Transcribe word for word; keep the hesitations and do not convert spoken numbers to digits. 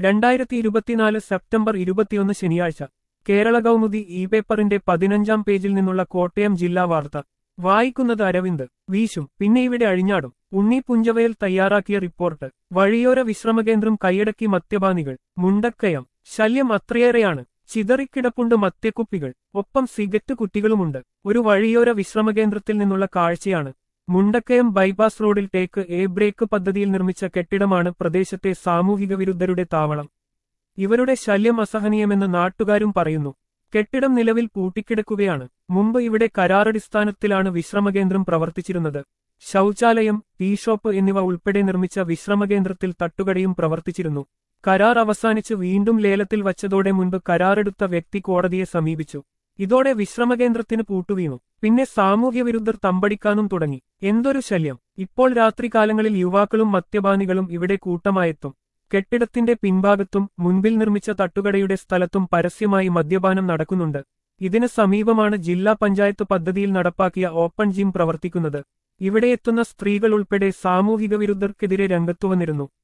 രണ്ടായിരത്തി ഇരുപത്തിനാല് സെപ്റ്റംബർ ഇരുപത്തിയൊന്ന് ശനിയാഴ്ച കേരള കൗമുദി ഇ പേപ്പറിന്റെ പതിനഞ്ചാം പേജിൽ നിന്നുള്ള കോട്ടയം ജില്ലാ വാർത്ത വായിക്കുന്നത് അരവിന്ദ്. വീശും പിന്നെ ഇവിടെ അഴിഞ്ഞാടും. ഉണ്ണി പുഞ്ചവയൽ തയ്യാറാക്കിയ റിപ്പോർട്ട്. വഴിയോര വിശ്രമകേന്ദ്രം കൈയടക്കി മദ്യപാനികൾ. മുണ്ടക്കയം ശല്യം അത്രയേറെയാണ്. ചിതറിക്കിടപ്പുണ്ട് മദ്യക്കുപ്പികൾ. ഒപ്പം സിഗരറ്റ് കുറ്റികളുമുണ്ട്. ഒരു വഴിയോര വിശ്രമകേന്ദ്രത്തിൽ നിന്നുള്ള കാഴ്ചയാണ്. മുണ്ടക്കയം ബൈപ്പാസ് റോഡിൽ ടേക്ക് എ ബ്രേക്ക് പദ്ധതിയിൽ നിർമ്മിച്ച കെട്ടിടമാണ് പ്രദേശത്തെ സാമൂഹിക വിരുദ്ധരുടെ താവളം. ഇവരുടെ ശല്യം അസഹനീയമെന്ന് നാട്ടുകാരും പറയുന്നു. കെട്ടിടം നിലവിൽ പൂട്ടിക്കിടക്കുകയാണ്. മുമ്പ് ഇവിടെ കരാറടിസ്ഥാനത്തിലാണ് വിശ്രമകേന്ദ്രം പ്രവർത്തിച്ചിരുന്നത്. ശൗചാലയം, ടീഷോപ്പ് എന്നിവ ഉൾപ്പെടെ നിർമ്മിച്ച വിശ്രമകേന്ദ്രത്തിൽ തട്ടുകടയും പ്രവർത്തിച്ചിരുന്നു. കരാർ അവസാനിച്ച് വീണ്ടും ലേലത്തിൽ വച്ചതോടെ മുൻപ് കരാറെടുത്ത വ്യക്തി കോടതിയെ സമീപിച്ചു. ഇതോടെ വിശ്രമകേന്ദ്രത്തിന് പൂട്ടുവീണു. പിന്നെ സാമൂഹ്യവിരുദ്ധർ തമ്പടിക്കാനും തുടങ്ങി. എന്തൊരു ശല്യം! ഇപ്പോൾ രാത്രികാലങ്ങളിൽ യുവാക്കളും മദ്യപാനികളും ഇവിടെ കൂട്ടമായെത്തും. കെട്ടിടത്തിന്റെ പിൻഭാഗത്തും മുൻപിൽ നിർമ്മിച്ച തട്ടുകടയുടെ സ്ഥലത്തും പരസ്യമായി മദ്യപാനം നടക്കുന്നുണ്ട്. ഇതിന് സമീപമാണ് ജില്ലാ പഞ്ചായത്ത് പദ്ധതിയിൽ നടപ്പാക്കിയ ഓപ്പൺ ജിം പ്രവർത്തിക്കുന്നത്. ഇവിടെ എത്തുന്ന സ്ത്രീകൾ ഉൾപ്പെടെ സാമൂഹിക വിരുദ്ധർക്കെതിരെ രംഗത്തുവന്നിരുന്നു.